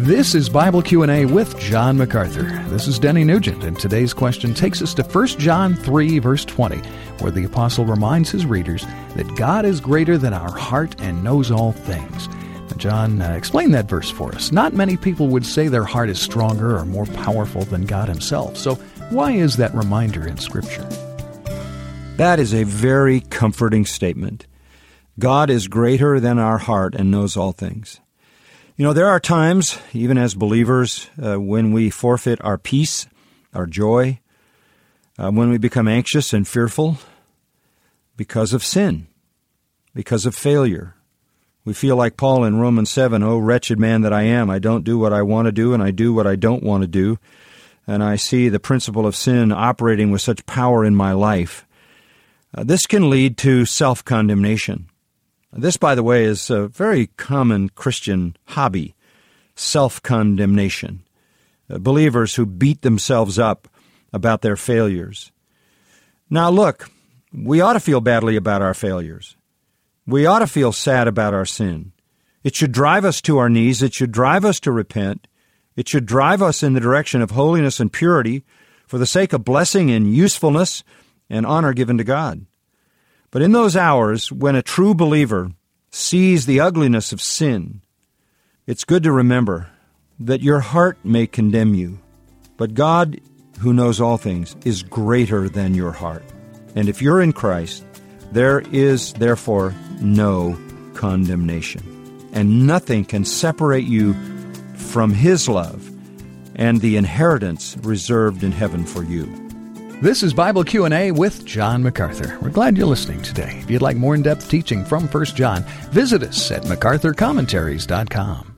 This is Bible Q&A with John MacArthur. This is Denny Nugent, and today's question takes us to 1 John 3, verse 20, where the apostle reminds his readers that God is greater than our heart and knows all things. Now, John explained that verse for us. Not many people would say their heart is stronger or more powerful than God himself. So why is that reminder in Scripture? That is a very comforting statement. God is greater than our heart and knows all things. You know, there are times, even as believers, when we forfeit our peace, our joy, when we become anxious and fearful because of sin, because of failure. We feel like Paul in Romans 7, "Oh, wretched man that I am, I don't do what I want to do, and I do what I don't want to do." And I see the principle of sin operating with such power in my life. This can lead to self-condemnation. This, by the way, is a very common Christian hobby, self-condemnation. Believers who beat themselves up about their failures. Now look, we ought to feel badly about our failures. We ought to feel sad about our sin. It should drive us to our knees. It should drive us to repent. It should drive us in the direction of holiness and purity for the sake of blessing and usefulness and honor given to God. But in those hours when a true believer sees the ugliness of sin, it's good to remember that your heart may condemn you, but God, who knows all things, is greater than your heart. And if you're in Christ, there is therefore no condemnation. And nothing can separate you from His love and the inheritance reserved in heaven for you. This is Bible Q&A with John MacArthur. We're glad you're listening today. If you'd like more in-depth teaching from 1 John, visit us at MacArthurCommentaries.com.